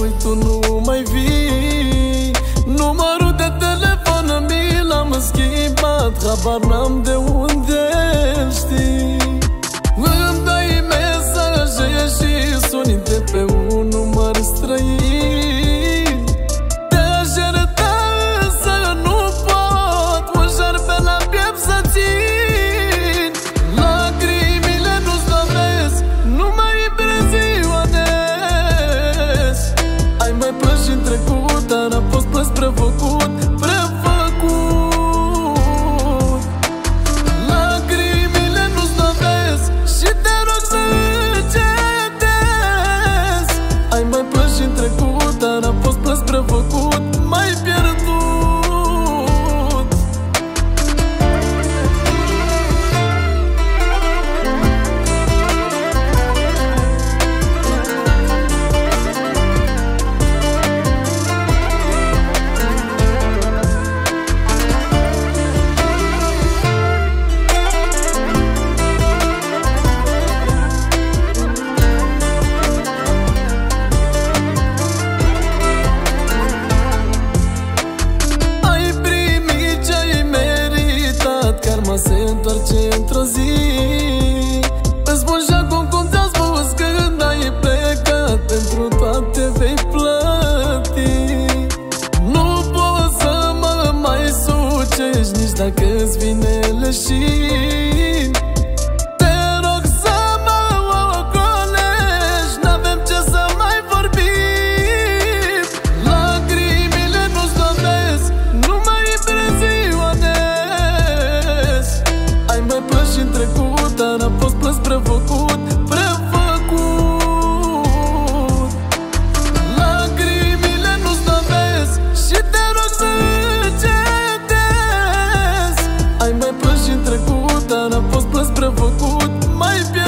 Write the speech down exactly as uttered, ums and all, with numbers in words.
măi, tu nu mai vii. Numărul de telefon mi l-am schimbat, habar n-am de unde știi. Îmi dai mesaje și suni de pe un număr străin. Te-aș ierta, însă nu pot, un șarpe la piept să țin. Lacrimile nu-ți lovesc, nu mai impresionez. Ai mai plâns și-n trecut, dar a fost plâns prefăcut, prefăcut. Lacrimile nu-ți lovesc și te rog să încetezi. Ai mai plâns și-n trecut, dar a fost plâns prefăcut, mai pierdut. Karma se întoarce într-o zi. Îți spun și acum cum ți-am spus, când ai plecat, pentru toate vei plăti. Nu poți să mă mai sucești, nici dacă-ți vine leșin. Te rog să mă ocolești, n-avem ce să mai vorbim. Lacrimile nu-ți lovesc, nu mai impresionez. Ai mai plâns și-n trecut, dar a fost plâns prefăcut, prefăcut. Lacrimile nu-ți lovesc și te rog să încetezi. Ai mai plâns și-n trecut, dar a fost plâns prefăcut, mai pierdut.